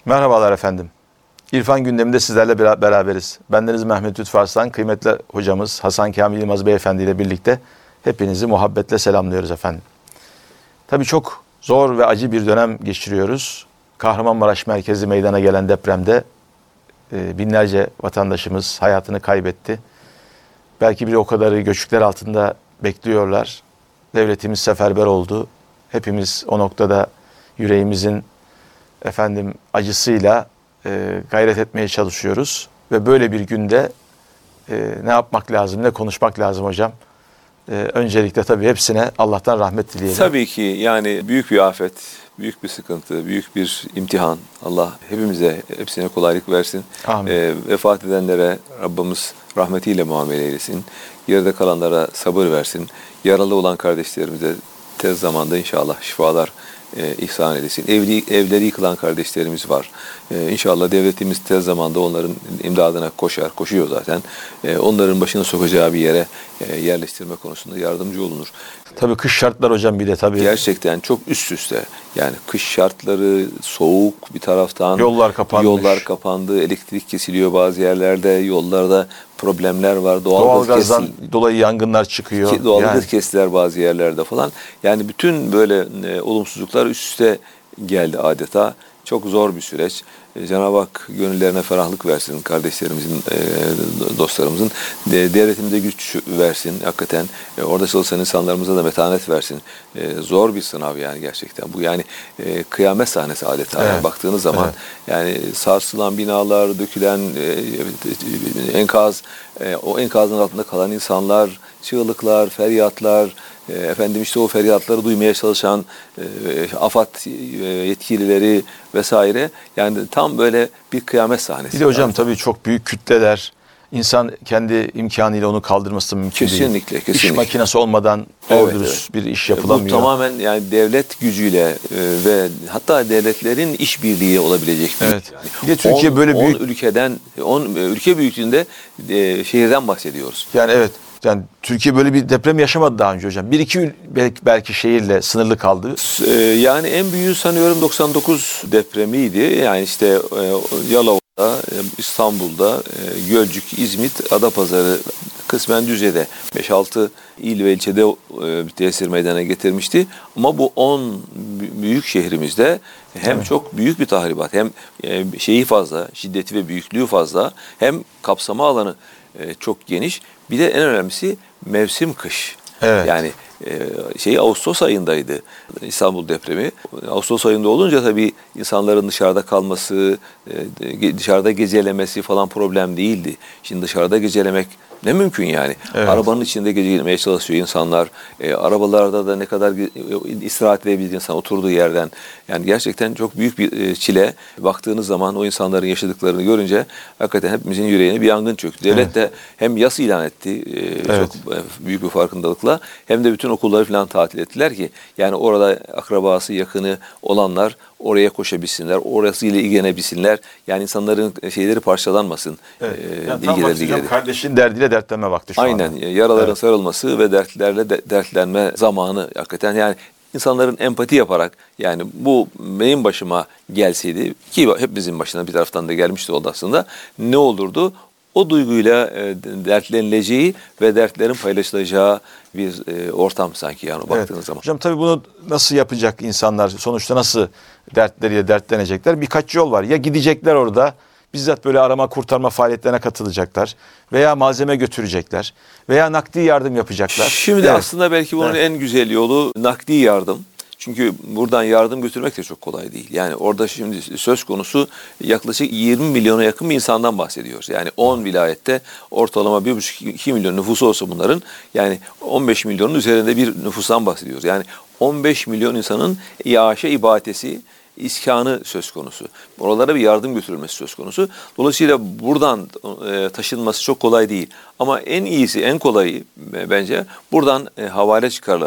Merhabalar efendim. İrfan gündeminde sizlerle beraberiz. Bendeniz Mehmet Lütfü Arslan, kıymetli hocamız Hasan Kamil Yılmaz Beyefendi ile birlikte hepinizi muhabbetle selamlıyoruz efendim. Tabii çok zor ve acı bir dönem geçiriyoruz. Kahramanmaraş merkezi meydana gelen depremde binlerce vatandaşımız hayatını kaybetti. Belki bir o kadarı göçükler altında bekliyorlar. Devletimiz seferber oldu. Hepimiz o noktada yüreğimizin acısıyla gayret etmeye çalışıyoruz. Ve böyle bir günde ne yapmak lazım, ne konuşmak lazım hocam? Öncelikle tabii hepsine Allah'tan rahmet dileyelim. Tabii ki yani büyük bir afet, büyük bir sıkıntı, büyük bir imtihan. Allah hepsine kolaylık versin. Vefat edenlere Rabbimiz rahmetiyle muamele eylesin. Geride kalanlara sabır versin. Yaralı olan kardeşlerimize tez zamanda inşallah şifalar ihsan edesin. Evleri yıkılan kardeşlerimiz var. İnşallah devletimiz tez zamanda onların imdadına koşuyor zaten. Onların başını sokacağı bir yere yerleştirme konusunda yardımcı olunur. Tabii kış şartlar hocam bir de tabii. Gerçekten çok üst üste. Yani kış şartları, soğuk bir taraftan. Yollar kapandı, elektrik kesiliyor bazı yerlerde, yollarda problemler var. Doğalgazdan dolayı yangınlar çıkıyor. Doğalgaz kestiler bazı yerlerde falan. Yani bütün böyle olumsuzluklar üst üste geldi adeta. Çok zor bir süreç. Cenab-ı Hak gönüllerine ferahlık versin kardeşlerimizin, dostlarımızın. Devletimize güç versin hakikaten. Orada çalışan insanlarımıza da metanet versin. Zor bir sınav yani gerçekten. Bu yani kıyamet sahnesi adeta. Evet. Yani baktığınız zaman yani sarsılan binalar, dökülen enkaz, o enkazın altında kalan insanlar, çığlıklar, feryatlar, o feryatları duymaya çalışan AFAD yetkilileri vesaire, yani tam böyle bir kıyamet sahnesi. Bir de hocam tabii çok büyük kütleler, insan kendi imkanıyla onu kaldırması mümkün değil. Kesinlikle. İş makinesi olmadan doğru dürüst bir iş yapılamıyor. Bu tamamen yani devlet gücüyle ve hatta devletlerin işbirliği olabilecek bir. Evet. Yani. Bir de Türkiye böyle büyük ülke büyüklüğünde şehirden bahsediyoruz. Yani evet. Yani Türkiye böyle bir deprem yaşamadı daha önce hocam. Bir iki belki şehirle sınırlı kaldı. Yani en büyüğü sanıyorum 99 depremiydi. Yani işte Yalova'da, İstanbul'da, Gölcük, İzmit, Adapazarı, kısmen Düzce'de 5-6 il ve ilçede tesir meydana getirmişti. Ama bu 10 büyük şehrimizde hem çok büyük bir tahribat, hem şeyi fazla, şiddeti ve büyüklüğü fazla, hem kapsama alanı çok geniş. Bir de en önemlisi mevsim kış. Evet. Yani Ağustos ayındaydı İstanbul depremi. Ağustos ayında olunca tabii insanların dışarıda kalması, dışarıda gecelemesi falan problem değildi. Şimdi dışarıda gecelemek ne mümkün yani. Evet. Arabanın içinde gecelemeye çalışıyor insanlar. Arabalarda da ne kadar istirahat edebilir insan oturduğu yerden. Yani gerçekten çok büyük bir çile. Baktığınız zaman o insanların yaşadıklarını görünce hakikaten hepimizin yüreğine bir yangın çöktü. Devlet de hem yas ilan etti çok büyük bir farkındalıkla, hem de bütün okulları falan tatil ettiler ki yani orada akrabası, yakını olanlar oraya koşabilsinler, orasıyla ilgilenebilsinler. Yani insanların şeyleri parçalanmasın. Evet. Yani kardeşin derdiyle dertlenme vakti şu Aynen. anda. Yaraların sarılması ve dertlerle dertlenme zamanı hakikaten. Yani insanların empati yaparak, yani bu benim başıma gelseydi, ki hepimizin başına bir taraftan da gelmişti oldu aslında, ne olurdu? O duyguyla dertlenileceği ve dertlerin paylaşılacağı bir ortam sanki yani baktığınız zaman. Hocam tabii bunu nasıl yapacak insanlar? Sonuçta nasıl dertleriyle dertlenecekler? Birkaç yol var. Ya gidecekler orada, bizzat böyle arama kurtarma faaliyetlerine katılacaklar veya malzeme götürecekler veya nakdi yardım yapacaklar. Şimdi aslında belki bunun en güzel yolu nakdi yardım. Çünkü buradan yardım götürmek de çok kolay değil. Yani orada şimdi söz konusu yaklaşık 20 milyona yakın bir insandan bahsediyoruz. Yani 10 vilayette ortalama 1,5-2 milyon nüfusu olsa bunların, yani 15 milyonun üzerinde bir nüfustan bahsediyoruz. Yani 15 milyon insanın iaşe ibadeti, iskanı söz konusu. Oralara bir yardım götürülmesi söz konusu. Dolayısıyla buradan taşınması çok kolay değil. Ama en iyisi, en kolayı bence buradan havale çıkarılarak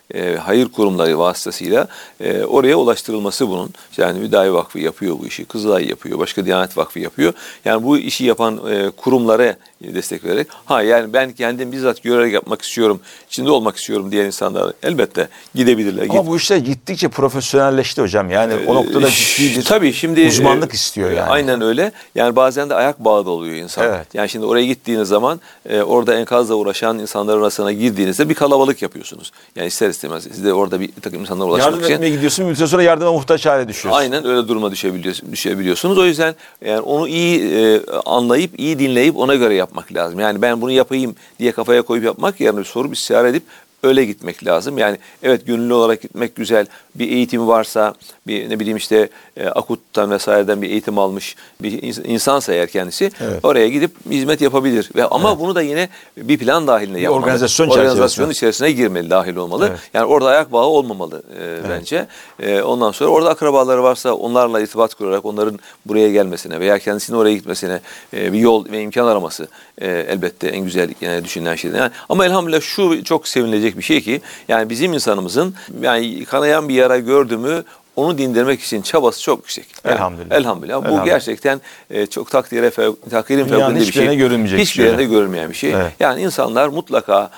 hayır kurumları vasıtasıyla oraya ulaştırılması bunun. Yani Hüdayi Vakfı yapıyor bu işi, Kızılay yapıyor, başka Diyanet Vakfı yapıyor. Yani bu işi yapan kurumlara destek vererek, yani ben kendim bizzat görerek yapmak istiyorum, içinde olmak istiyorum diyen insanlar elbette gidebilirler. Ama bu işte gittikçe profesyonelleşti hocam. Yani o noktada ciddi bir tabii şimdi uzmanlık istiyor yani. Aynen öyle. Yani bazen de ayak bağı da oluyor insan. Evet. Yani şimdi oraya gittiğiniz zaman orada enkazla uğraşan insanların arasına girdiğinizde bir kalabalık yapıyorsunuz. Yani ister istemez siz de orada bir takım insanlara ulaşmak yardım için. etmeye gidiyorsun, bir müddet sonra yardıma muhtaç hale düşüyorsun. Aynen öyle duruma düşebiliyorsunuz. O yüzden yani onu iyi anlayıp, iyi dinleyip ona göre yapmak lazım. Yani ben bunu yapayım diye kafaya koyup yapmak yerine bir sorup istişare edip öyle gitmek lazım. Yani evet, gönüllü olarak gitmek güzel. Bir eğitimi varsa, bir ne bileyim işte Akut'tan vesaireden bir eğitim almış bir insansa eğer kendisi, evet, oraya gidip hizmet yapabilir. Ama bunu da yine bir plan dahilinde yapmalı. Organizasyon içerisine girmeli, dahil olmalı. Evet. Yani orada ayak bağı olmamalı bence. Ondan sonra orada akrabaları varsa onlarla irtibat kurarak onların buraya gelmesine veya kendisinin oraya gitmesine bir yol ve imkan araması elbette en güzel düşünülen şeydir. Yani, ama elhamdülillah şu çok sevinilecek bir şey ki, yani bizim insanımızın yani kanayan bir yara gördü mü onu dindirmek için çabası çok yüksek. Yani, elhamdülillah. Bu gerçekten çok takirin fevkalade bir şey. Hiçbir yerinde görülmeyen bir şey. Evet. Yani insanlar mutlaka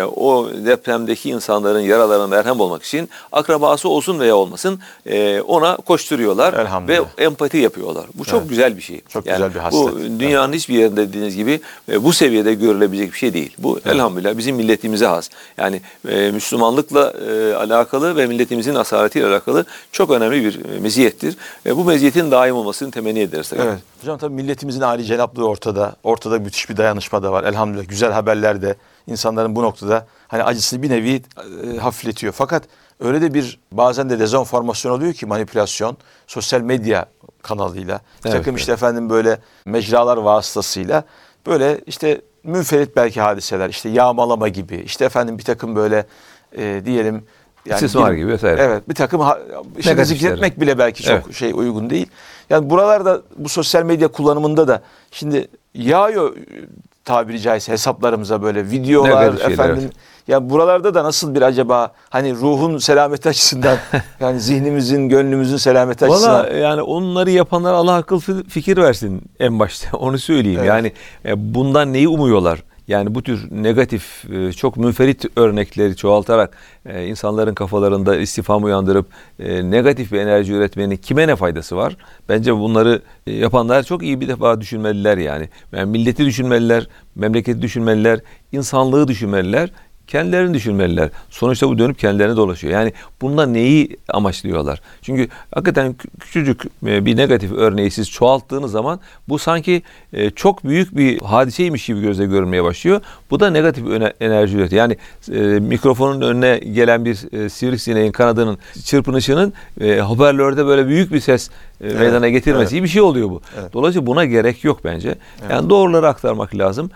o depremdeki insanların yaralarına merhem olmak için akrabası olsun veya olmasın ona koşturuyorlar ve empati yapıyorlar. Bu çok güzel bir şey. Çok güzel bir hasret. Bu dünyanın hiçbir yerinde dediğiniz gibi bu seviyede görülebilecek bir şey değil. Bu elhamdülillah bizim milletimize has. Yani Müslümanlıkla alakalı ve milletimizin asaletiyle alakalı çok önemli bir meziyettir. Bu meziyetin daim olmasını temenni ederiz. Evet. Hocam tabii milletimizin âli cenaplığı ortada. Ortada müthiş bir dayanışma da var. Elhamdülillah güzel haberler de insanların bu noktada hani acısını bir nevi hafifletiyor. Fakat öyle de bir bazen de dezenformasyon oluyor ki, manipülasyon sosyal medya kanalıyla, bir takım işte efendim böyle mecralar vasıtasıyla böyle işte münferit belki hadiseler, işte yağmalama gibi, işte efendim bir takım böyle diyelim yani İstismar gibi vesaire. Evet, bir takım şimdi zikretmek bile belki çok uygun değil. Yani buralarda bu sosyal medya kullanımında da şimdi yağıyor tabiri caizse hesaplarımıza böyle videolar efendim. Ya buralarda da nasıl bir acaba hani ruhun selameti açısından yani zihnimizin, gönlümüzün selameti açısından. Valla yani onları yapanlar Allah akıl fikir versin en başta, onu söyleyeyim. Evet. Yani bundan neyi umuyorlar? Yani bu tür negatif, çok münferit örnekleri çoğaltarak insanların kafalarında istifham uyandırıp negatif bir enerji üretmenin kime ne faydası var? Bence bunları yapanlar çok iyi bir defa düşünmeliler yani. Yani milleti düşünmeliler, memleketi düşünmeliler, insanlığı düşünmeliler. Kendilerini düşünmeliler. Sonuçta bu dönüp kendilerine dolaşıyor. Yani bundan neyi amaçlıyorlar? Çünkü hakikaten küçücük bir negatif örneği siz çoğalttığınız zaman bu sanki çok büyük bir hadiseymiş gibi gözle görünmeye başlıyor. Bu da negatif enerji üretiyor. Yani mikrofonun önüne gelen bir sivrisineğin kanadının çırpınışının hoparlörde böyle büyük bir ses meydana getirmesi gibi bir şey oluyor bu. Evet. Dolayısıyla buna gerek yok bence. Evet. Yani doğruları aktarmak lazım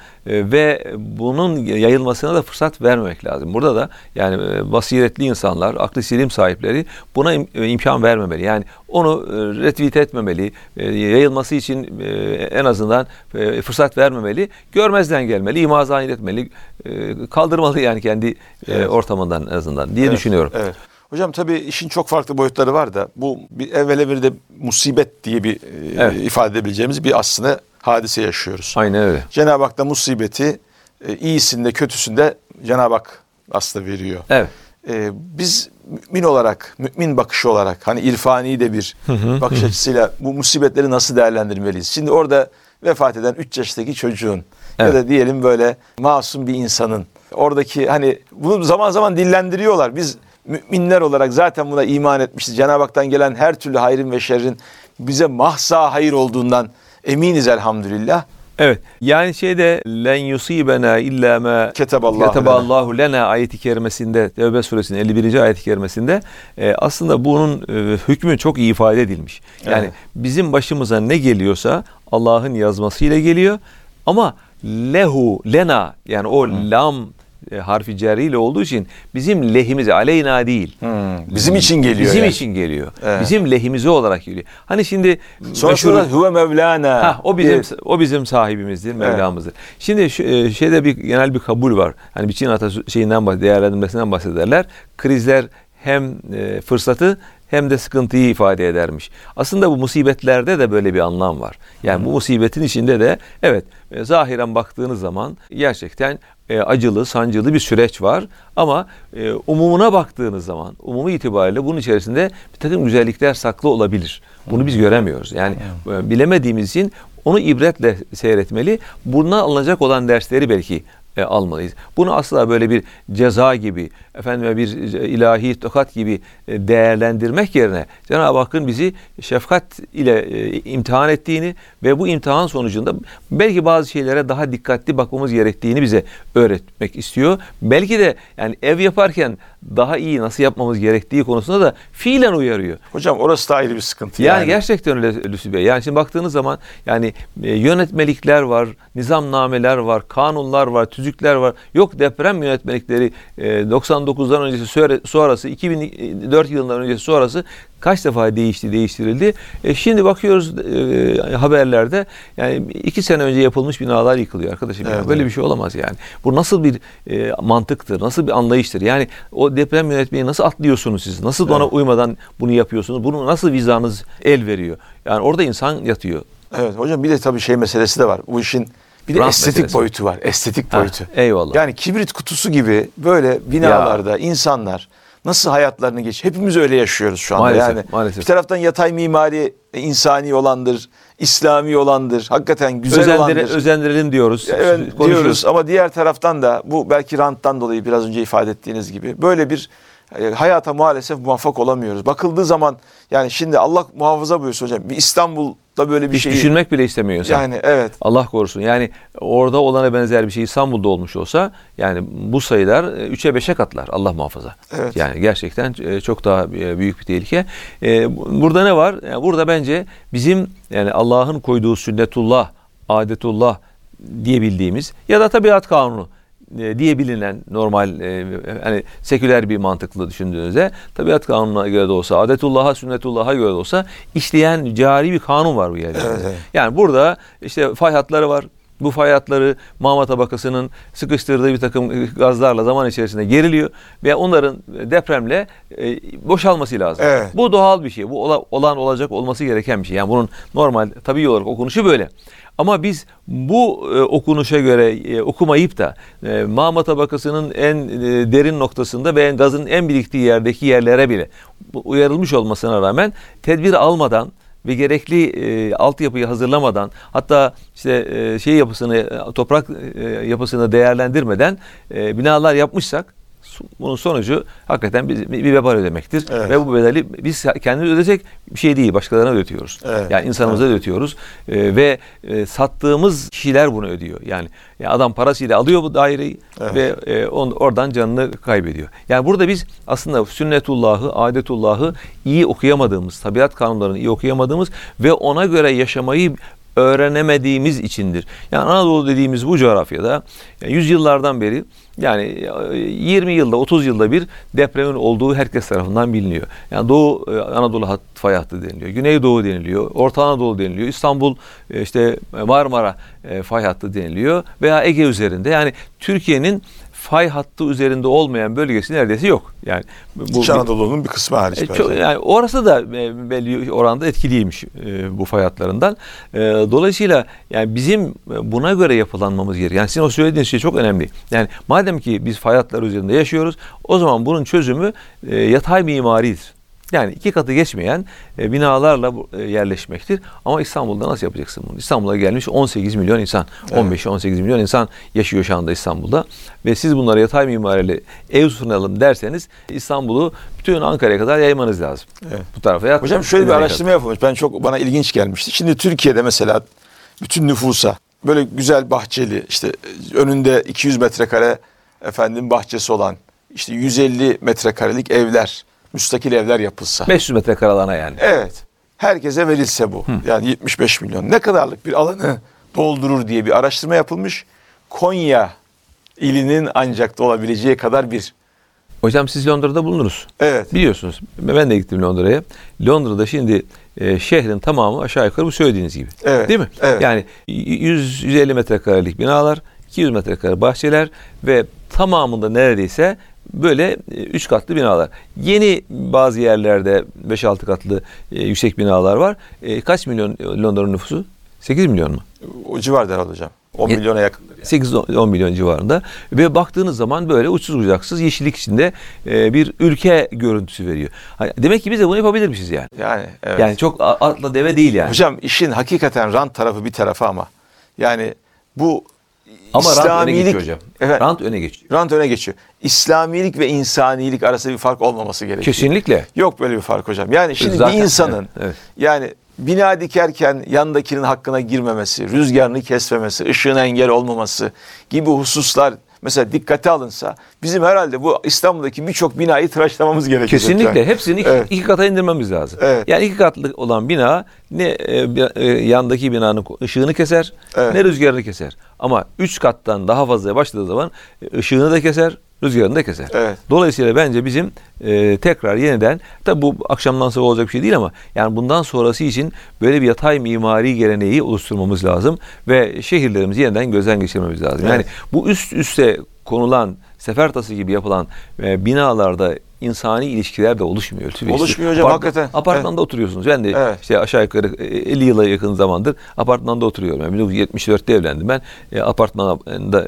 ve bunun yayılmasına da fırsat vermemek lazım. Burada da yani basiretli insanlar, aklı selim sahipleri buna imkan vermemeli. Yani onu retweet etmemeli, yayılması için en azından fırsat vermemeli, görmezden gelmeli, imazan etmeli, kaldırmalı yani kendi ortamından en azından diye düşünüyorum. Evet. Hocam tabii işin çok farklı boyutları var da bu evvela bir de musibet diye bir ifade edebileceğimiz bir aslında hadise yaşıyoruz. Aynen öyle. Cenab-ı Hak da musibeti iyisinde kötüsünde Cenab-ı Hak aslında veriyor. Evet. Biz mümin olarak, mümin bakışı olarak hani irfani de bir bakış açısıyla bu musibetleri nasıl değerlendirmeliyiz? Şimdi orada vefat eden 3 yaşındaki çocuğun ya da diyelim böyle masum bir insanın oradaki hani bunu zaman zaman dillendiriyorlar. Biz müminler olarak zaten buna iman etmişiz. Cenab-ı Hak'tan gelen her türlü hayrın ve şerrin bize mahsa hayır olduğundan eminiz elhamdülillah. Evet. Yani len yusibena illa ma keteballahu lena ayeti kerimesinde, Tevbe suresinin 51. ayeti kerimesinde aslında bunun hükmü çok iyi ifade edilmiş. Yani bizim başımıza ne geliyorsa Allah'ın yazmasıyla geliyor ama lehu lena yani o lam harfi cerriyle olduğu için bizim lehimize, aleyna değil. Bizim için geliyor. Bizim yani. için geliyor. Evet. Bizim lehimize olarak geliyor. Hani şimdi Sonrasında huve Mevlana. o bizim sahibimizdir, Mevlamızdır. Şimdi şeyde bir genel bir kabul var. Hani bir Çin değerlendirmesinden bahsederler. Krizler hem fırsatı hem de sıkıntıyı ifade edermiş. Aslında bu musibetlerde de böyle bir anlam var. Yani bu musibetin içinde de evet zahiren baktığınız zaman gerçekten acılı, sancılı bir süreç var. Ama umumuna baktığınız zaman, umumu itibariyle bunun içerisinde bir takım güzellikler saklı olabilir. Bunu biz göremiyoruz. Yani bilemediğimiz için onu ibretle seyretmeli. Bundan alınacak olan dersleri belki almalıyız. Bunu asla böyle bir ceza gibi, bir ilahi tokat gibi değerlendirmek yerine Cenab-ı Hakk'ın bizi şefkat ile imtihan ettiğini ve bu imtihan sonucunda belki bazı şeylere daha dikkatli bakmamız gerektiğini bize öğretmek istiyor. Belki de yani ev yaparken daha iyi nasıl yapmamız gerektiği konusunda da fiilen uyarıyor. Hocam orası da ayrı bir sıkıntı. Yani gerçekten öyle Lütfü Bey. Yani şimdi baktığınız zaman yani yönetmelikler var, nizamnameler var, kanunlar var, tüzükler var. Yok deprem yönetmelikleri 99'dan öncesi sonrası, 2004 yılından öncesi sonrası kaç defa değiştirildi. Şimdi bakıyoruz haberlerde yani 2 sene önce yapılmış binalar yıkılıyor arkadaşım. Evet, böyle bir şey olamaz yani. Bu nasıl bir mantıktır, nasıl bir anlayıştır? Yani o deprem yönetmeliği nasıl atlıyorsunuz siz? Nasıl ona uymadan bunu yapıyorsunuz? Bunu nasıl vicdanınız el veriyor? Yani orada insan yatıyor. Evet hocam bir de tabii şey meselesi de var. Bu işin bir de Rant estetik meselesi boyutu var. Estetik boyutu. Eyvallah. Yani kibrit kutusu gibi böyle binalarda insanlar nasıl hayatlarını hepimiz öyle yaşıyoruz şu anda. Maalesef. Bir taraftan yatay mimari insani olandır, İslami olandır, hakikaten güzel olandır. Özendirelim diyoruz. Evet diyoruz ama diğer taraftan da bu belki ranttan dolayı biraz önce ifade ettiğiniz gibi böyle bir hayata maalesef muvaffak olamıyoruz. Bakıldığı zaman yani şimdi Allah muhafaza buyursun hocam. Bir İstanbul'da böyle bir hiç şey. Düşünmek bile istemiyorsun. Yani evet. Allah korusun. Yani orada olana benzer bir şey İstanbul'da olmuş olsa yani bu sayılar 3'e 5'e katlar. Allah muhafaza. Evet. Yani gerçekten çok daha büyük bir tehlike. Burada ne var? Yani burada bence bizim yani Allah'ın koyduğu sünnetullah, adetullah diye bildiğimiz ya da tabiat kanunu diye bilinen normal hani seküler bir mantıklı düşündüğünüzde tabiat kanununa göre de olsa, adetullah'a, sünnetullah'a göre de olsa işleyen cari bir kanun var bu yerde. Evet. Yani burada işte fay hatları var. Bu fay hatları mağma tabakasının sıkıştırdığı bir takım gazlarla zaman içerisinde geriliyor ve onların depremle boşalması lazım. Evet. Bu doğal bir şey. Bu olacak, olması gereken bir şey. Yani bunun normal tabii olarak okunuşu böyle. Ama biz bu okunuşa göre okumayıp da mağma tabakasının en derin noktasında ve gazın en biriktiği yerdeki yerlere bile uyarılmış olmasına rağmen tedbir almadan ve gerekli altyapıyı hazırlamadan hatta işte toprak yapısını değerlendirmeden binalar yapmışsak bunun sonucu hakikaten bir vebal ödemektir. Evet. Ve bu bedeli biz kendimiz ödeyecek bir şey değil. Başkalarına ödetiyoruz. Evet. Yani insanımıza ödetiyoruz. Ve sattığımız kişiler bunu ödüyor. Yani adam parasıyla alıyor bu daireyi ve oradan canını kaybediyor. Yani burada biz aslında sünnetullahı, adetullahı iyi okuyamadığımız, tabiat kanunlarını iyi okuyamadığımız ve ona göre yaşamayı öğrenemediğimiz içindir. Yani Anadolu dediğimiz bu coğrafyada yüzyıllardan beri yani 20 yılda 30 yılda bir depremin olduğu herkes tarafından biliniyor. Yani Doğu Anadolu fay hattı deniliyor. Güneydoğu deniliyor. Orta Anadolu deniliyor. İstanbul Marmara fay hattı deniliyor. Veya Ege üzerinde. Yani Türkiye'nin fay hattı üzerinde olmayan bölgesi neredeyse yok. Yani İç Anadolu'nun bir kısmı hariç. Yani orası da belli oranda etkiliymiş bu fay hatlarından. Dolayısıyla yani bizim buna göre yapılanmamız gerekiyor. Yani sizin o söylediğiniz şey çok önemli. Yani madem ki biz fay hatları üzerinde yaşıyoruz, o zaman bunun çözümü yatay mimaridir. Yani 2 katı geçmeyen binalarla yerleşmektir. Ama İstanbul'da nasıl yapacaksın bunu? İstanbul'a gelmiş 18 milyon insan, 15-18 milyon insan yaşıyor şu anda İstanbul'da. Ve siz bunlara yatay mimariyle ev sunalım derseniz İstanbul'u bütün Ankara'ya kadar yaymanız lazım. Evet. Bu tarafa hocam şöyle bir araştırma yapılmış. Bana ilginç gelmişti. Şimdi Türkiye'de mesela bütün nüfusa böyle güzel bahçeli işte önünde 200 metrekare bahçesi olan işte 150 metrekarelik evler, müstakil evler yapılsa. 500 metrekare alana yani. Evet. Herkese verilse bu. Yani 75 milyon. Ne kadarlık bir alanı doldurur diye bir araştırma yapılmış. Konya ilinin ancak da olabileceği kadar bir. Hocam siz Londra'da bulunuruz. Evet. Biliyorsunuz. Ben de gittim Londra'ya. Londra'da şimdi şehrin tamamı aşağı yukarı bu söylediğiniz gibi. Evet. Değil mi? Evet. Yani 100-150 metrekarelik binalar, 200 metrekare bahçeler ve tamamında neredeyse böyle 3 katlı binalar. Yeni bazı yerlerde 5-6 katlı yüksek binalar var. Kaç milyon Londra'nın nüfusu? 8 milyon mu? O civarda herhalde hocam. 10 milyona yakın. 8-10 milyon civarında ve baktığınız zaman böyle uçsuz bucaksız yeşillik içinde bir ülke görüntüsü veriyor. Demek ki biz de bunu yapabilirmişiz yani. Yani evet. Yani çok atla deve değil yani. Hocam işin hakikaten rant tarafı bir tarafa ama yani bu Ama rant öne İslamilik, geçiyor hocam. evet, Rant öne geçiyor. rant öne geçiyor. İslamilik ve insanilik arasında bir fark olmaması gerekiyor. Kesinlikle. Yok böyle bir fark hocam. Yani şimdi Zaten, bir insanın evet. yani bina dikerken yandakinin hakkına girmemesi, rüzgarını kesmemesi, ışığına engel olmaması gibi hususlar mesela dikkate alınsa bizim herhalde bu İstanbul'daki birçok binayı tıraşlamamız gerekecek. Kesinlikle. Yani. Hepsini iki kata indirmemiz lazım. Evet. Yani 2 katlı olan bina ne yandaki binanın ışığını keser, Evet. ne rüzgarını keser. Ama 3 kattan daha fazla başladığı zaman ışığını da keser, rüzgarını da keser. Evet. Dolayısıyla bence bizim tekrar yeniden, tabi bu akşamdan sonra olacak bir şey değil ama yani bundan sonrası için böyle bir yatay mimari geleneği oluşturmamız lazım ve şehirlerimizi yeniden gözden geçirmemiz lazım. Evet. Yani bu üst üste konulan sefer tası gibi yapılan binalarda insani ilişkiler de oluşmuyor. Oluşmuyor hocam, hakikaten. Apartmanda oturuyorsunuz. Ben de Evet. işte aşağı yukarı 50 yıla yakın zamandır apartmanda oturuyorum. Yani 1974'te evlendim ben. Apartmanda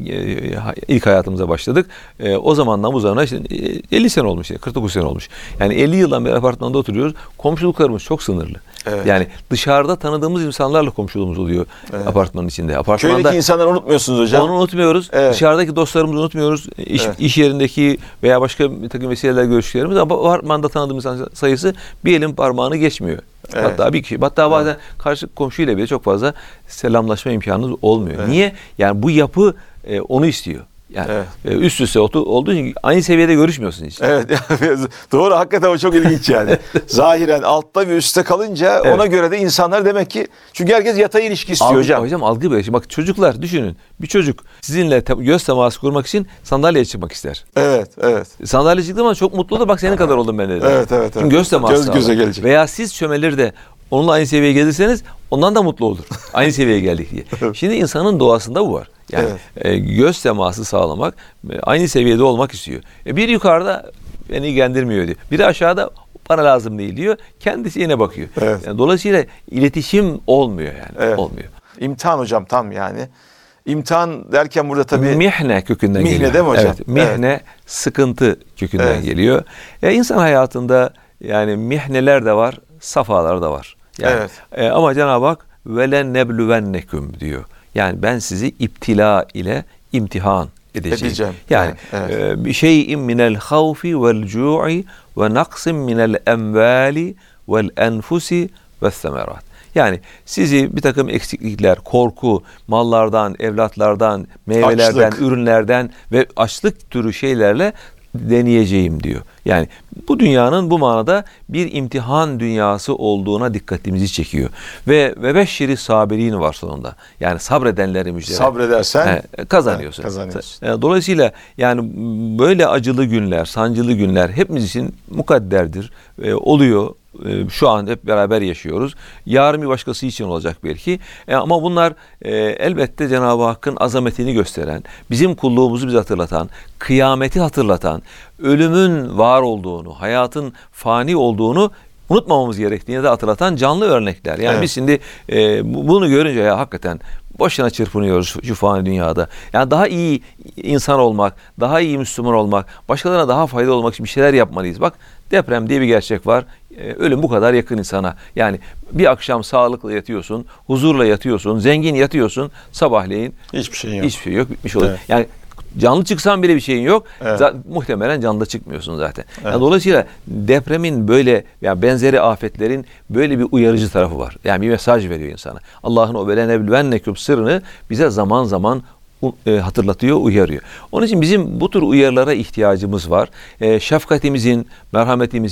ilk hayatımıza başladık. O zamandan bu zamana işte 50 sene olmuş, 49 sene olmuş. Yani 50 yıldan beri apartmanda oturuyoruz. Komşuluklarımız çok sınırlı. Evet. Yani dışarıda tanıdığımız insanlarla komşuluğumuz oluyor apartmanın içinde. Apartmanda Köydeki insanları unutmuyorsunuz hocam. onu unutmuyoruz. Evet. Dışarıdaki dostlarımızı unutmuyoruz. İş yerindeki veya başka bir takım vesileler görüşlerimiz, ama apartmanda tanıdığımız insan sayısı bir elin parmağını geçmiyor. Evet. Hatta bir kişi. Hatta bazen karşı komşuyla bile çok fazla selamlaşma imkanınız olmuyor. Evet. Niye? Yani bu yapı onu istiyor. Yani üst üste olduğu için aynı seviyede görüşmüyorsun hiç. Evet. Doğru, hakikaten o çok ilginç yani. Zahiren altta ve üstte kalınca Evet. ona göre de insanlar demek ki, çünkü herkes yatay ilişki istiyor hocam. Hocam algı böyle. Bak çocuklar düşünün. Bir çocuk sizinle göz teması kurmak için sandalyeye çıkmak ister. Evet, evet. Sandalye çıktığı zaman çok mutlu olur. Bak senin kadar oldum ben dedi. Evet, evet, evet. Çünkü göz teması Göz göze sağlar. gelecek. Veya siz çömelir de onunla aynı seviyeye gelirseniz ondan da mutlu olur. Aynı seviyeye geldik diye. Şimdi insanın doğasında bu var. Yani göz teması sağlamak, aynı seviyede olmak istiyor. Bir yukarıda beni ilgilendirmiyor diyor. Biri aşağıda bana lazım değil diyor. Kendisi yine bakıyor. Evet. Yani dolayısıyla iletişim olmuyor yani. Evet. Olmuyor. İmtihan hocam, tam yani. İmtihan derken burada tabii Mihne kökünden mihne geliyor. değil mi hocam? Evet, mihne sıkıntı kökünden Evet. geliyor. İnsan hayatında yani mihneler de var, safalar da var. Yani, ama Cenab-ı Hak velen nebluvennekum diyor. Yani ben sizi iptila ile imtihan edeceğim. Yani bir şeyin minel havfi vel cu'i ve naqsim minel emvali vel enfusi ve semerat. Yani sizi bir takım eksiklikler, korku, mallardan, evlatlardan, meyvelerden, açlık, ürünlerden ve açlık türü şeylerle deneyeceğim diyor. Yani bu dünyanın bu manada bir imtihan dünyası olduğuna dikkatimizi çekiyor. Ve beşşiri sabirin var sonunda. Yani sabredenleri müjdele. sabredersen kazanıyorsun. Kazanıyorsun. Dolayısıyla yani böyle acılı günler, sancılı günler hepimiz için mukadderdir. Oluyor. Şu an hep beraber yaşıyoruz. Yarın bir başkası için olacak belki. Ama bunlar elbette Cenab-ı Hakk'ın azametini gösteren, bizim kulluğumuzu bize hatırlatan, kıyameti hatırlatan, ölümün var olduğunu, hayatın fani olduğunu unutmamamız gerektiğini de hatırlatan canlı örnekler. Yani biz şimdi bunu görünce ya hakikaten boşuna çırpınıyoruz şu fani dünyada. Yani daha iyi insan olmak, daha iyi Müslüman olmak, başkalarına daha faydalı olmak için bir şeyler yapmalıyız. Bak, deprem diye bir gerçek var. Ölüm bu kadar yakın insana. Yani bir akşam sağlıklı yatıyorsun, huzurla yatıyorsun, zengin yatıyorsun, sabahleyin hiçbir şeyin yok. Hiçbir şey yok, bitmiş oluyor. Evet. Yani canlı çıksan bile bir şeyin yok. Evet. Muhtemelen canlı çıkmıyorsun zaten. Evet. Yani dolayısıyla depremin böyle, yani benzeri afetlerin böyle bir uyarıcı tarafı var. Yani bir mesaj veriyor insana. Allah'ın o velenebluvennekum sırrını bize zaman zaman hatırlatıyor, uyarıyor. Onun için bizim bu tür uyarılara ihtiyacımız var. Şefkatimizin, merhametimizin,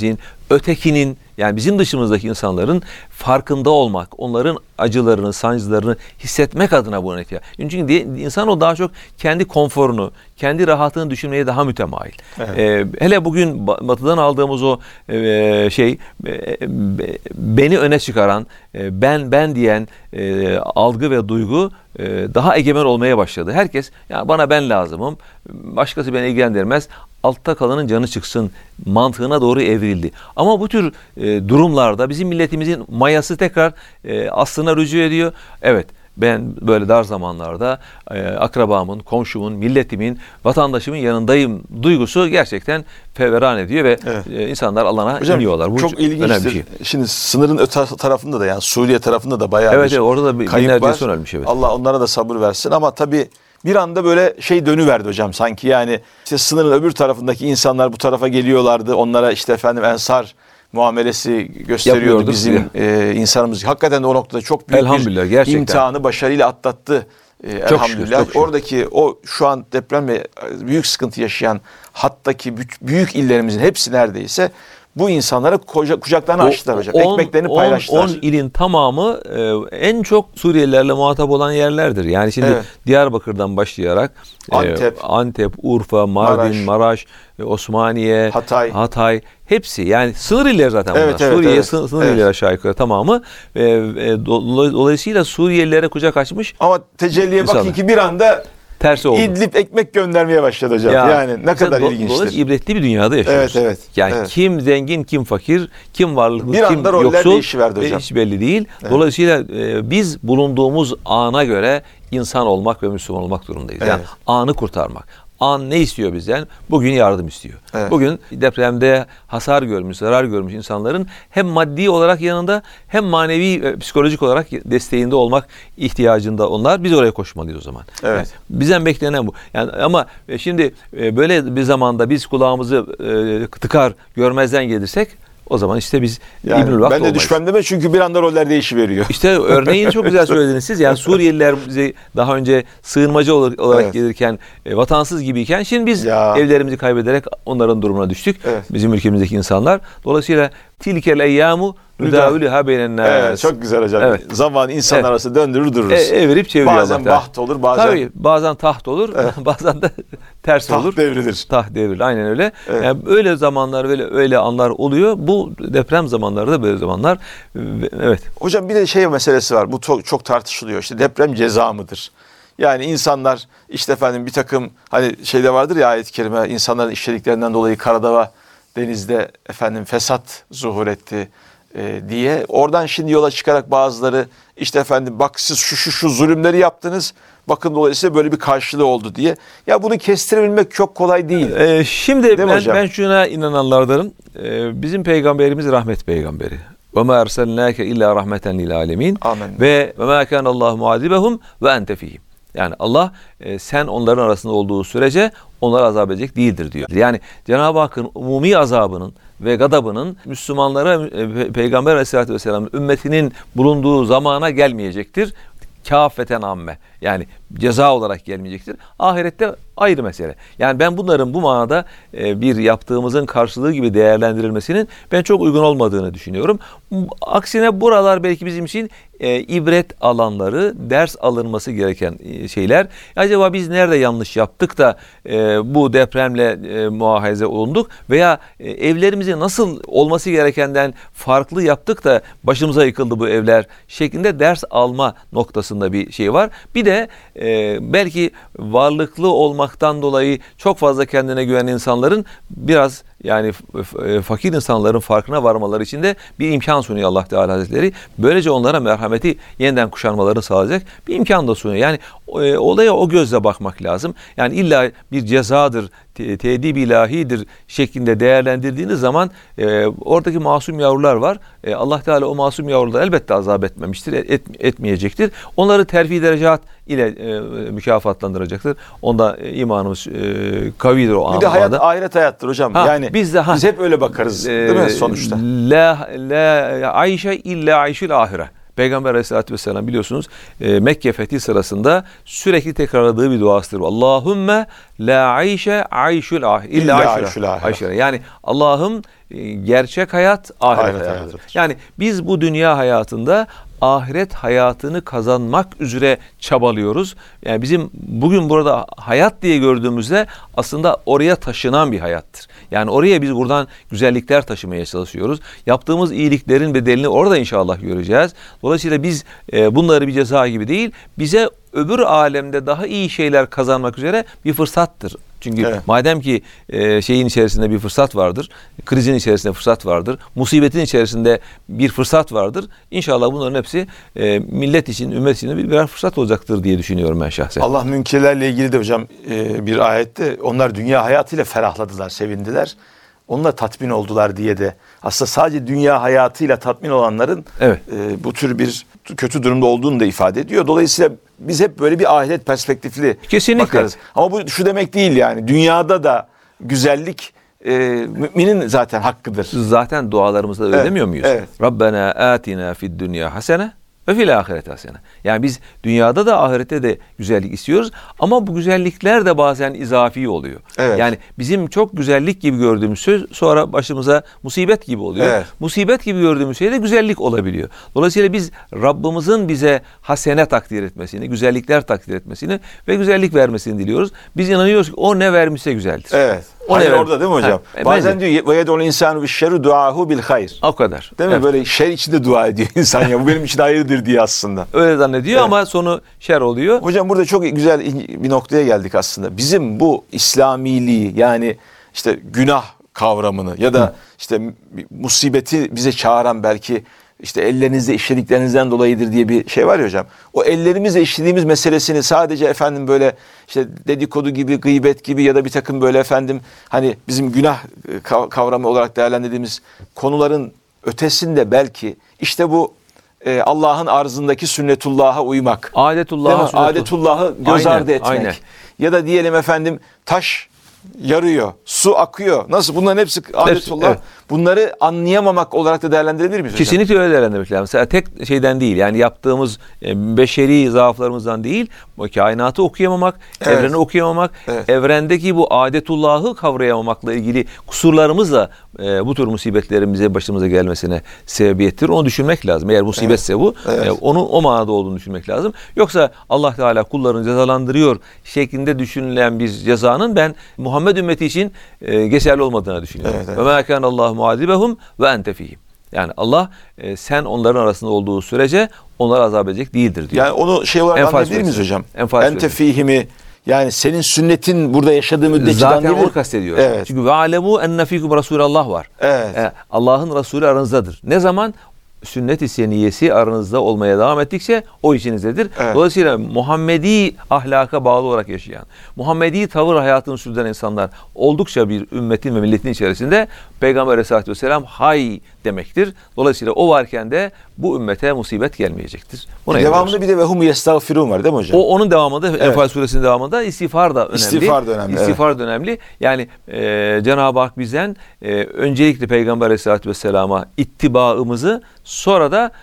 ötekinin, yani bizim dışımızdaki insanların farkında olmak, onların acılarını, sancılarını hissetmek adına buna ihtiyaç. Çünkü insan o daha çok kendi konforunu, kendi rahatını düşünmeye daha mütemayil. Evet. Hele bugün Batı'dan aldığımız o beni öne çıkaran, ben diyen algı ve duygu daha egemen olmaya başladı. Herkes ya bana ben lazımım, başkası beni ilgilendirmez, altta kalanın canı çıksın mantığına doğru evrildi. Ama bu tür durumlarda bizim milletimizin mayası tekrar aslına rücu ediyor. Evet, ben böyle dar zamanlarda akrabamın, komşumun, milletimin, vatandaşımın yanındayım duygusu gerçekten feveran ediyor ve insanlar Allah'a iniyorlar. Bu çok ilginçtir. önemli bir şey. Şimdi sınırın öte tarafında da, yani Suriye tarafında da bayağı evet, bir orada da kayıp binlerce var. insan ölmüş. Evet. Allah onlara da sabır versin ama tabii bir anda böyle şey dönüverdi hocam, sanki yani işte sınırın öbür tarafındaki insanlar bu tarafa geliyorlardı. Onlara işte efendim ensar muamelesi gösteriyordu bizim insanımız. Hakikaten de o noktada çok büyük elhamdülillah, bir gerçekten imtihanı başarıyla atlattı. Çok Elhamdülillah. şükür, çok şükür. Oradaki o şu an depremle büyük sıkıntı yaşayan hattaki büyük illerimizin hepsi neredeyse bu insanlara kucaklarını açtılar hocam. Ekmeklerini paylaştılar. 10 ilin tamamı en çok Suriyelilerle muhatap olan yerlerdir. Yani şimdi Diyarbakır'dan başlayarak Antep, Urfa, Mardin, Maraş, Osmaniye, Hatay hepsi, yani sınır illeri zaten bunlar. Suriye sınır illeri aşağı yukarı tamamı. Dolayısıyla Suriyelilere kucak açmış. Ama tecelliye bakın ki bir anda tersi oldu. İdlib ekmek göndermeye başladı hocam. Yani ne kadar ilginçtir. Dolayısıyla ibretli bir dünyada yaşıyoruz. Evet. Yani kim zengin, kim fakir, kim varlıklı, bir kim anda roller yoksul değişiverdi hocam. hiç belli değil. Evet. Dolayısıyla biz bulunduğumuz ana göre insan olmak ve Müslüman olmak durumundayız. Yani anı kurtarmak. An ne istiyor bizden? Bugün yardım istiyor. Evet. Bugün depremde hasar görmüş, zarar görmüş insanların hem maddi olarak yanında hem manevi, psikolojik olarak desteğinde olmak ihtiyacında onlar. Biz oraya koşmalıyız o zaman. Evet. Yani bizden beklenen bu. Yani ama şimdi böyle bir zamanda biz kulağımızı tıkar, görmezden gelirsek o zaman işte biz yani İbnül Vakt ben de olmayız. düşmem deme, çünkü bir anda roller değişiveriyor. İşte örneğini çok güzel söylediniz siz. Yani Suriyeliler bize daha önce sığınmacı olarak gelirken, vatansız gibiyken şimdi biz evlerimizi kaybederek onların durumuna düştük. Evet. Bizim ülkemizdeki insanlar. Dolayısıyla tilkel eyyamu nüdavülüha beynennâs. Evet, çok güzel hocam. Evet. Zaman insan arası döndürür dururuz. Evirip çeviriyor bazen Allah'ta. baht olur, bazen... Tabii, bazen taht olur, bazen de ters olur. Taht devrilir. Taht devrilir, aynen öyle. Evet. Yani öyle zamanlar, öyle anlar oluyor. Bu deprem zamanları da böyle zamanlar. Evet. Hocam bir de şey meselesi var. Bu çok tartışılıyor. İşte deprem ceza mıdır? Yani insanlar işte efendim bir takım, hani şeyde vardır ya ayet-i kerime, insanların işlediklerinden dolayı karada ve denizde efendim fesat zuhur etti diye. Oradan şimdi yola çıkarak bazıları işte efendim bak siz şu zulümleri yaptınız, bakın dolayısıyla böyle bir karşılığı oldu diye. Ya bunu kestirebilmek çok kolay değil. Şimdi ben şuna inananlardanım. Bizim peygamberimiz rahmet peygamberi. Ve ma erselnâke illa rahmeten lil âlemin. Ve ma kâne Allahu muazibehum ve ente fîhim. Yani Allah sen onların arasında olduğu sürece onları azap edecek değildir diyor. Yani Cenab-ı Hakk'ın umumi azabının ve gadabının Müslümanlara Peygamber Aleyhisselatü Vesselam'ın ümmetinin bulunduğu zamana gelmeyecektir. Kâfeten amme. Yani ceza olarak gelmeyecektir. Ahirette ayrı mesele. Yani ben bunların bu manada bir yaptığımızın karşılığı gibi değerlendirilmesinin ben çok uygun olmadığını düşünüyorum. Aksine buralar belki bizim için ibret alanları, ders alınması gereken şeyler. Acaba biz nerede yanlış yaptık da bu depremle muahaze olunduk veya evlerimizi nasıl olması gerekenden farklı yaptık da başımıza yıkıldı bu evler şeklinde ders alma noktasında bir şey var. Bir de belki varlıklı olmaktan dolayı çok fazla kendine güvenen insanların biraz, yani fakir insanların farkına varmaları için de bir imkan sunuyor Allah Teala Hazretleri. Böylece onlara merhameti yeniden kuşanmalarını sağlayacak bir imkan da sunuyor. Yani olaya o gözle bakmak lazım. Yani illa bir cezadır, tedib ilahidir şeklinde değerlendirdiğiniz zaman oradaki masum yavrular var. Allah Teala o masum yavruları elbette azap etmemiştir, etmeyecektir. Onları terfi derecat ile mükafatlandıracaktır. Onda imanımız kavidir o anlamda. Bir de ahiret hayattır hocam. Yani biz hep öyle bakarız değil mi sonuçta? La ayşe illa ayşül ahire. Peygamber Aleyhisselatü Vesselam biliyorsunuz Mekke fethi sırasında sürekli tekrarladığı bir duasıdır. Allahümme la ayşe ayşul illa ayşul ahire. Yani Allah'ım gerçek hayat ahiret hayatıdır. Yani biz bu dünya hayatında ahiret hayatını kazanmak üzere çabalıyoruz. Yani bizim bugün burada hayat diye gördüğümüzde aslında oraya taşınan bir hayattır. Yani oraya biz buradan güzellikler taşımaya çalışıyoruz. Yaptığımız iyiliklerin bedelini orada inşallah göreceğiz. Dolayısıyla biz bunları bir ceza gibi değil, bize öbür alemde daha iyi şeyler kazanmak üzere bir fırsattır. Çünkü madem ki şeyin içerisinde bir fırsat vardır, krizin içerisinde fırsat vardır, musibetin içerisinde bir fırsat vardır. İnşallah bunların hepsi millet için, ümmet için birer fırsat olacaktır diye düşünüyorum ben şahsen. Allah münkirlerle ilgili de hocam bir ayette onlar dünya hayatıyla ferahladılar, sevindiler. Onunla tatmin oldular diye de aslında sadece dünya hayatıyla tatmin olanların bu tür bir kötü durumda olduğunu da ifade ediyor. Dolayısıyla biz hep böyle bir ahiret perspektifli bakarız. Ama bu şu demek değil yani. Dünyada da güzellik müminin zaten hakkıdır. Zaten dualarımızda öyle demiyor muyuz? Evet. Rabbena atina fid dünya hasene ve fil ahireti hasene. Yani biz dünyada da ahirette de güzellik istiyoruz ama bu güzellikler de bazen izafi oluyor. Evet. Yani bizim çok güzellik gibi gördüğümüz söz sonra başımıza musibet gibi oluyor. Evet. Musibet gibi gördüğümüz şey de güzellik olabiliyor. Dolayısıyla biz Rabbimizin bize hasene takdir etmesini, güzellikler takdir etmesini ve güzellik vermesini diliyoruz. Biz inanıyoruz ki o ne vermişse güzeldir. Evet. Hayır orada değil mi hocam? Bazen diyor ve yed'ul insanu bi'şerri duahu bil hayr. O kadar. Değil mi? Böyle şer içinde dua ediyor insan ya. Bu benim için hayırdır diye aslında. Öyle zannediyor ama sonu şer oluyor. Hocam burada çok güzel bir noktaya geldik aslında. Bizim bu İslamiliği yani işte günah kavramını ya da işte musibeti bize çağıran belki işte ellerinizle işlediklerinizden dolayıdır diye bir şey var ya hocam. O ellerimizle işlediğimiz meselesini sadece efendim böyle işte dedikodu gibi, gıybet gibi ya da bir takım böyle efendim hani bizim günah kavramı olarak değerlendirdiğimiz konuların ötesinde belki işte bu Allah'ın arzındaki sünnetullah'a uymak. Adetullah'ı göz ardı etmek. Aynen. Ya da diyelim efendim taş yarıyor, su akıyor. Nasıl? Bunların hepsi adetullah. Evet. Bunları anlayamamak olarak da değerlendirebilir miyiz hocam? Kesinlikle öyle değerlendirmek lazım. Mesela tek şeyden değil yani yaptığımız beşeri zaaflarımızdan değil, o kainatı okuyamamak, evreni okuyamamak, evrendeki bu adetullahı kavrayamamakla ilgili kusurlarımızla bu tür musibetlerin bize başımıza gelmesine sebebiyettir. Onu düşünmek lazım. Eğer musibetse bu, onun o manada olduğunu düşünmek lazım. Yoksa Allah Teala kullarını cezalandırıyor şeklinde düşünülen bir cezanın ben Muhammed ümmeti için geçerli olmadığını düşünüyorum. Ve mâ kâne Allâhu muadibehum ve ente fîhim. Yani Allah sen onların arasında olduğu sürece onları azap edecek değildir diyor. Yani onu şey olarak anlayabilir miyiz hocam? Ente fîhimi yani senin sünnetin burada yaşadığı müddetçe zaten onu kastediyor. Evet. Çünkü ve alemu enne fîkum Resulallah var. Evet. Allah'ın Resulü aranızdadır. Ne zaman? Sünnet-i seniyesi aranızda olmaya devam ettikçe o içinizdedir. Evet. Dolayısıyla Muhammedi ahlaka bağlı olarak yaşayan, Muhammedi tavır hayatını sürdüren insanlar oldukça bir ümmetin ve milletin içerisinde Peygamber Aleyhisselatü Vesselam hay demektir. Dolayısıyla o varken de bu ümmete musibet gelmeyecektir. Devamında bir de vehum yestağfirun var değil mi hocam? Onun devamında Enfal suresinin devamında istiğfar da önemli. İstiğfar da önemli. Yani Cenab-ı Hak bizden öncelikle Peygamber Aleyhisselatü Vesselam'a ittibaımızı sonra da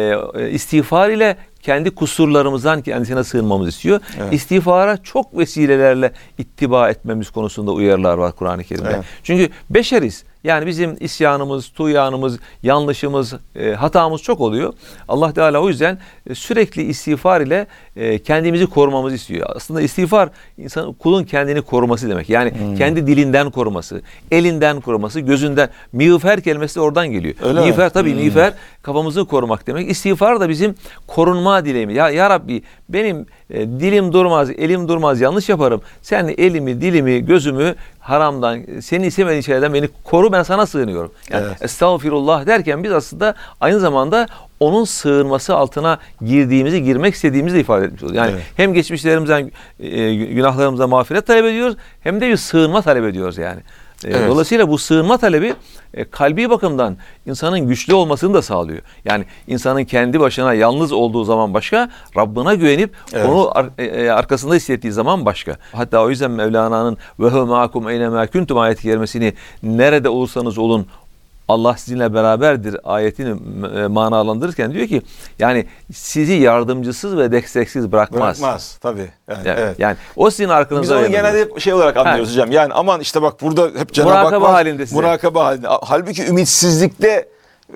istiğfar ile kendi kusurlarımızdan kendisine sığınmamız istiyor. Evet. İstiğfara çok vesilelerle ittiba etmemiz konusunda uyarılar var Kur'an-ı Kerim'de. Evet. Çünkü beşeriz. Yani bizim isyanımız, tuğyanımız, yanlışımız, hatamız çok oluyor. Allah Teala o yüzden sürekli istiğfar ile kendimizi korumamızı istiyor. Aslında istiğfar kulun kendini koruması demek. Yani kendi dilinden koruması, elinden koruması, gözünden. Miğfer kelimesi de oradan geliyor. Miğfer tabii miğfer kafamızı korumak demek. İstiğfar da bizim korunma dileğimi. Ya Rabbi benim dilim durmaz, elim durmaz, yanlış yaparım. Sen elimi, dilimi, gözümü haramdan, senin istemediğin şeylerden beni koru, ben sana sığınıyorum. Yani estağfirullah derken biz aslında aynı zamanda onun sığınması altına girmek istediğimizi de ifade etmiş oluyoruz. Yani hem geçmişlerimizden, günahlarımızdan mağfiret talep ediyoruz hem de bir sığınma talep ediyoruz yani. Dolayısıyla bu sığınma talebi kalbi bakımdan insanın güçlü olmasını da sağlıyor. Yani insanın kendi başına yalnız olduğu zaman başka, Rabbına güvenip onu arkasında hissettiği zaman başka. Hatta o yüzden Mevlana'nın ve hu ma'akum eyne ma kuntum ayet-i kerimesini nerede olursanız olun Allah sizinle beraberdir ayetini manalandırırken diyor ki yani sizi yardımcısız ve desteksiz bırakmaz. Bırakmaz tabii. Yani, evet. Yani o sizin arkanızda. Biz onu yanında. genelde şey olarak anlıyoruz hocam. Yani aman işte bak burada hep Cenab-ı Hak Murakabe var. halinde size. Murakabe halinde. Halbuki ümitsizlikte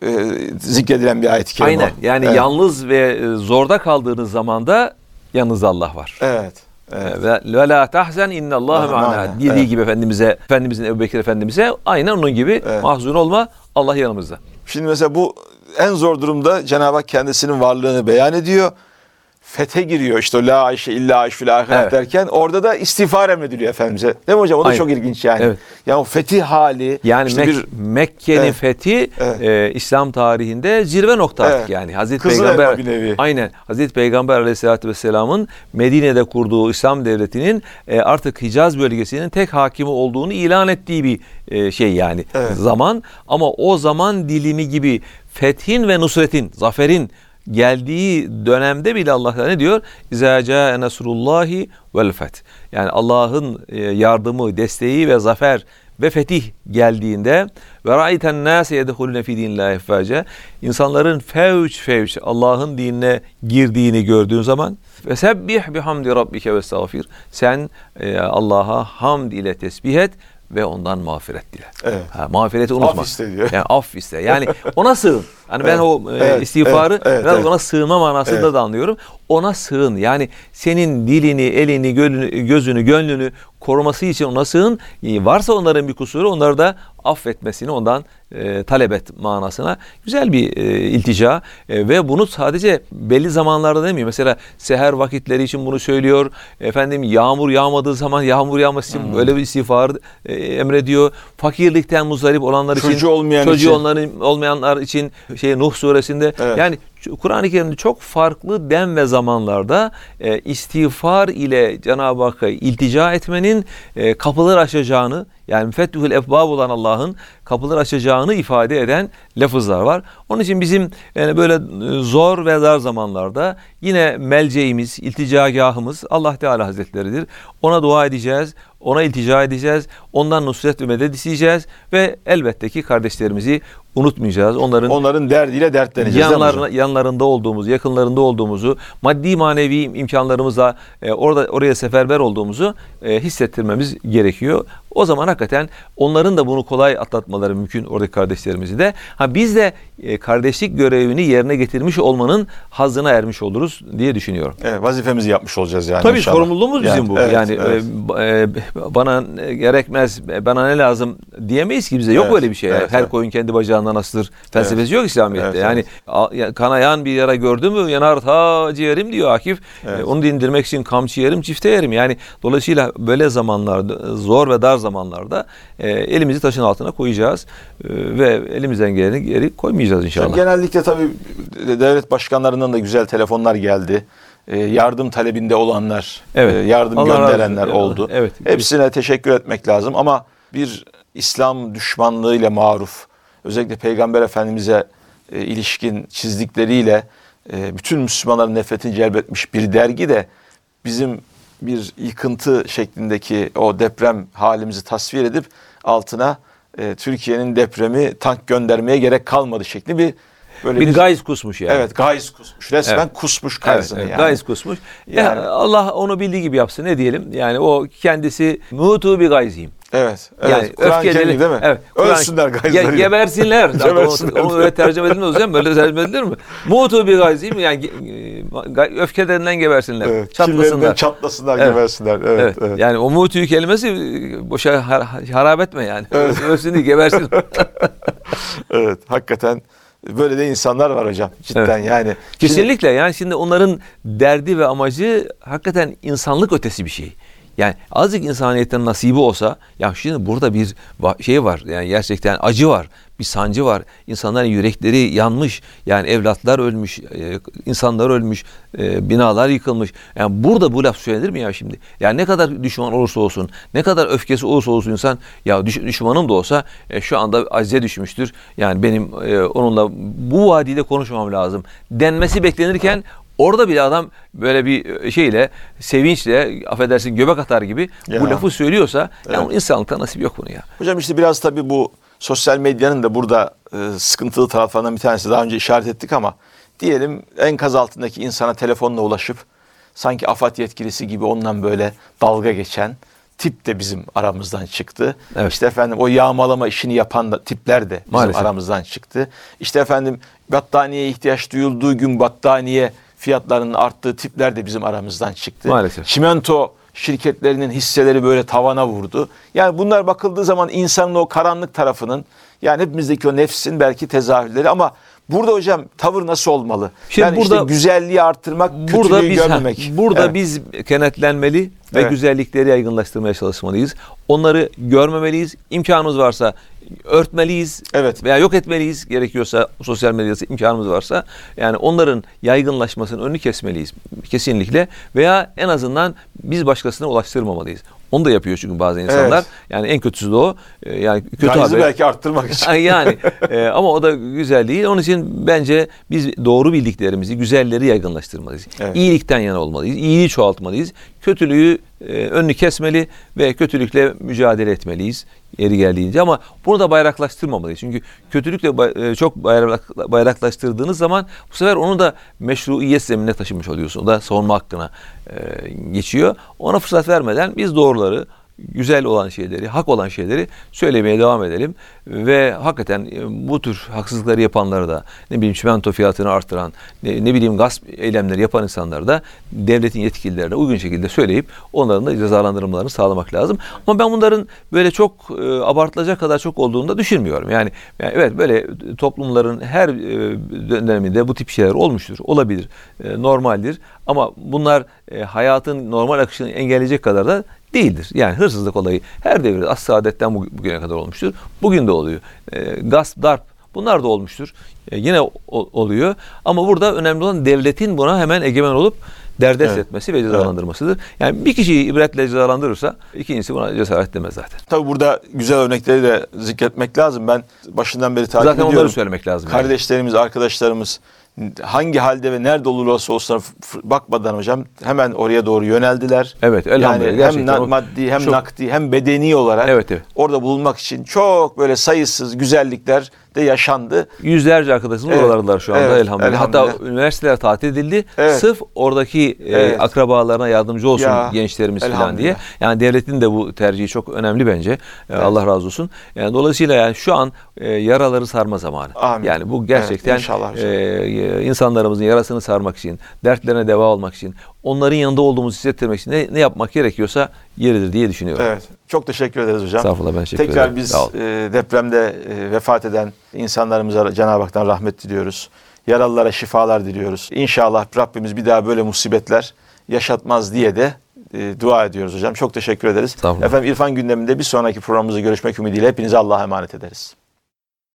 zikredilen bir ayet-i kerime. Aynen. Yani evet. yalnız ve zorda kaldığınız zamanda yanınızda Allah var. Evet. Evet. Ve la tahzen innallâhe ma'ana dediği evet. gibi Efendimizin Ebu Bekir Efendimiz'e aynen onun gibi mahzun olma, Allah yanımızda. Şimdi mesela bu en zor durumda Cenab-ı Hak kendisinin varlığını beyan ediyor. Fethe giriyor işte la ayşe illa ayş fil ahiret derken orada da istiğfar emrediliyor Efendimiz'e. Değil mi hocam? O da çok ilginç yani. Evet. Yani o fetih hali. Yani işte Mekke'nin fethi İslam tarihinde zirve nokta artık yani. Hazreti Kızıl Peygamber elma bir nevi. Aynen. Hazreti Peygamber Aleyhisselatü Vesselam'ın Medine'de kurduğu İslam devletinin artık Hicaz bölgesinin tek hakimi olduğunu ilan ettiği bir şey yani. Zaman, ama o zaman dilimi gibi fethin ve nusretin, zaferin geldiği dönemde bile Allah ne diyor? İzâ câe nesrullâhi vel feth. Yani Allah'ın yardımı, desteği ve zafer ve fetih geldiğinde ve ra'ayten nâse yedhulûne fî dînillâhi effâce, insanların fevç Allah'ın dinine girdiğini gördüğün zaman fesebbih bihamdi rabbike vestağfir, sen Allah'a hamd ile tesbih et ve ondan mağfiret dile. Evet. Mağfireti unutma. Af iste diyor. Yani af iste. Yani ona sığın. Hani ben o istiğfarı biraz ona sığınma manasında da anlıyorum. Ona sığın. Yani senin dilini, elini, gözünü, gönlünü koruması için ona sığın. Varsa onların bir kusuru, onları da affetmesini ondan talep et manasına. Güzel bir iltica ve bunu sadece belli zamanlarda demiyor. Mesela seher vakitleri için bunu söylüyor. Efendim yağmur yağmadığı zaman yağmur yağması için böyle bir istiğfar emrediyor. Fakirlikten muzdarip olanlar için, çocuğu olmayanlar için Nuh suresinde yani Kur'an-ı Kerim'de çok farklı dem ve zamanlarda istiğfar ile Cenab-ı Hakk'a iltica etmenin kapılar açacağını, yani müfettihül efbab olan Allah'ın kapılar açacağını ifade eden lafızlar var. Onun için bizim yani böyle zor ve dar zamanlarda yine melceğimiz, ilticagahımız Allah Teala Hazretleri'dir. Ona dua edeceğiz, ona iltica edeceğiz, ondan nusret ve medet isteyeceğiz ve elbette ki kardeşlerimizi unutmayacağız. Onların derdiyle dertleneceğiz. Yanlarında olduğumuzu, yakınlarında olduğumuzu, maddi manevi imkanlarımızla oraya seferber olduğumuzu hissettirmemiz gerekiyor. O zaman hakikaten onların da bunu kolay atlatmaları mümkün, oradaki kardeşlerimizi de. Biz de kardeşlik görevini yerine getirmiş olmanın hazzına ermiş oluruz diye düşünüyorum. Evet, vazifemizi yapmış olacağız yani. Tabii inşallah. Sorumluluğumuz bizim bu. Bana gerekmez, bana ne lazım diyemeyiz ki bize. Yok böyle bir şey. Her koyun kendi bacağından asılır felsefesi yok İslamiyet'te. Yani kanayan bir yara gördü mü yanar ta ciğerim diyor Akif. Onu dindirmek için kamçı yerim, çifte yerim. Yani dolayısıyla böyle zamanlarda, zor ve dar zamanlarda elimizi taşın altına koyacağız ve elimizden geleni geri koymayacağız inşallah. Genellikle tabii devlet başkanlarından da güzel telefonlar geldi. Yardım talebinde olanlar, yardım gönderenler oldu. Hepsine teşekkür etmek lazım ama bir İslam düşmanlığıyla maruf, özellikle Peygamber Efendimiz'e ilişkin çizdikleriyle bütün Müslümanların nefretini celbetmiş bir dergi de bizim bir yıkıntı şeklindeki o deprem halimizi tasvir edip altına Türkiye'nin depremi tank göndermeye gerek kalmadı şekli bir gayz kusmuş yani. Evet, gayz kusmuş. Resmen kusmuş gayzını yani. Gayz kusmuş. Yani Allah onu bildiği gibi yapsın, ne diyelim? Yani o kendisi mutu bir gayziyim. Evet. Yani Kur'an-ı Kerim değil mi? Evet. Ölsünler gayzları. Gebersinler. Onu öyle tercüme edilmez hocam. Böyle tercüme edilir mi? Mutu bir gayziyim. Yani öfkelerinden gebersinler. Evet. Çatlasınlar. Çatlasınlar, gebersinler. Evet. Yani o mutu kelimesi boşa harap etme yani. Ölsün değil, gebersin. Evet. Hakikaten böyle de insanlar var hocam. Cidden yani. Kesinlikle yani şimdi onların derdi ve amacı hakikaten insanlık ötesi bir şey. Yani azıcık insaniyetten nasibi olsa, ya şimdi burada bir şey var, yani gerçekten acı var, bir sancı var. İnsanların yürekleri yanmış, yani evlatlar ölmüş, insanlar ölmüş, binalar yıkılmış. Yani burada bu laf söylenir mi ya şimdi? Yani ne kadar düşman olursa olsun, ne kadar öfkesi olursa olsun insan, ya düşmanım da olsa şu anda acize düşmüştür. Yani benim onunla bu vadide konuşmam lazım denmesi beklenirken, orada bile adam böyle bir şeyle, sevinçle, affedersin göbek atar gibi bu lafı söylüyorsa, yani insanlıkta nasip yok bunu ya. Hocam işte biraz tabii bu sosyal medyanın da burada sıkıntılı taraflarından bir tanesi, daha önce işaret ettik ama diyelim enkaz altındaki insana telefonla ulaşıp sanki AFAD yetkilisi gibi ondan böyle dalga geçen tip de bizim aramızdan çıktı. Evet. İşte efendim o yağmalama işini yapan da tipler de bizim Maalesef aramızdan çıktı. İşte efendim battaniyeye ihtiyaç duyulduğu gün battaniye fiyatlarının arttığı tipler de bizim aramızdan çıktı. Maalesef. Çimento şirketlerinin hisseleri böyle tavana vurdu. Yani bunlar bakıldığı zaman insanın o karanlık tarafının, yani hepimizdeki o nefsin belki tezahürleri, ama burada hocam tavır nasıl olmalı? Şimdi yani burada, işte güzelliği arttırmak, kötülüğü görmemek. Burada Evet. biz kenetlenmeli ve Evet. güzellikleri yaygınlaştırmaya çalışmalıyız. Onları görmemeliyiz. İmkanımız varsa örtmeliyiz. Evet. Veya yok etmeliyiz. Gerekiyorsa sosyal medyada imkanımız varsa, yani onların yaygınlaşmasının önünü kesmeliyiz. Kesinlikle. Veya en azından biz başkasına ulaştırmamalıyız. Onu da yapıyor çünkü bazı insanlar. Evet. Yani en kötüsü de o. Yani kötü Gayzı haber. belki arttırmak için. Yani ama o da güzel değil. Onun için bence biz doğru bildiklerimizi, güzelleri yaygınlaştırmalıyız. Evet. İyilikten yana olmalıyız. İyiliği çoğaltmalıyız. Kötülüğü önünü kesmeli ve kötülükle mücadele etmeliyiz yeri geldiğince, ama bunu da bayraklaştırmamalıyız. Çünkü kötülükle çok bayraklaştırdığınız zaman bu sefer onu da meşruiyet zeminine taşımış oluyorsun. O da savunma hakkına geçiyor. Ona fırsat vermeden biz doğruları, güzel olan şeyleri, hak olan şeyleri söylemeye devam edelim ve hakikaten bu tür haksızlıkları yapanları da, ne bileyim çimento fiyatını artıran, ne bileyim gasp eylemleri yapan insanları da devletin yetkililerine uygun şekilde söyleyip onların da cezalandırmalarını sağlamak lazım. Ama ben bunların böyle çok abartılacak kadar çok olduğunu da düşünmüyorum. Yani evet, böyle toplumların her döneminde bu tip şeyler olmuştur, olabilir, normaldir. Ama bunlar hayatın normal akışını engelleyecek kadar da değildir. Yani hırsızlık olayı her devirde as-saadetten bugüne kadar olmuştur. Bugün de oluyor. Gasp, darp, bunlar da olmuştur. Yine oluyor. Ama burada önemli olan devletin buna hemen egemen olup derdest etmesi ve cezalandırmasıdır. Yani bir kişiyi ibretle cezalandırırsa ikincisi buna cesaret demez zaten. Tabii burada güzel örnekleri de zikretmek lazım. Ben başından beri takip Zaten ediyorum. onları söylemek lazım. Kardeşlerimiz, arkadaşlarımız hangi halde ve nerede olursa olsun bakmadan hocam hemen oraya doğru yöneldiler. Evet, elhamdülillah. Yani Gerçekten hem maddi hem çok, nakdi hem bedeni olarak evet. orada bulunmak için çok böyle sayısız güzellikler de yaşandı. Yüzlerce arkadaşımız oralardalar şu anda, elhamdülillah. Hatta üniversiteler tatil edildi. Sırf oradaki akrabalarına yardımcı olsun gençlerimiz falan diye. Yani devletin de bu tercihi çok önemli bence. Allah razı olsun. Yani dolayısıyla yani şu an yaraları sarma zamanı. Amin. Yani bu gerçekten insanlarımızın yarasını sarmak için, dertlerine deva olmak için, onların yanında olduğumuzu hissettirmek için ne yapmak gerekiyorsa yeridir diye düşünüyorum. Evet. Çok teşekkür ederiz hocam. Estağfurullah, ben teşekkür ederim. Tekrar biz depremde vefat eden insanlarımıza Cenab-ı Hak'tan rahmet diliyoruz. Yaralılara şifalar diliyoruz. İnşallah Rabbimiz bir daha böyle musibetler yaşatmaz diye de dua ediyoruz hocam. Çok teşekkür ederiz. Efendim İrfan gündeminde bir sonraki programımızda görüşmek ümidiyle hepinize Allah'a emanet ederiz.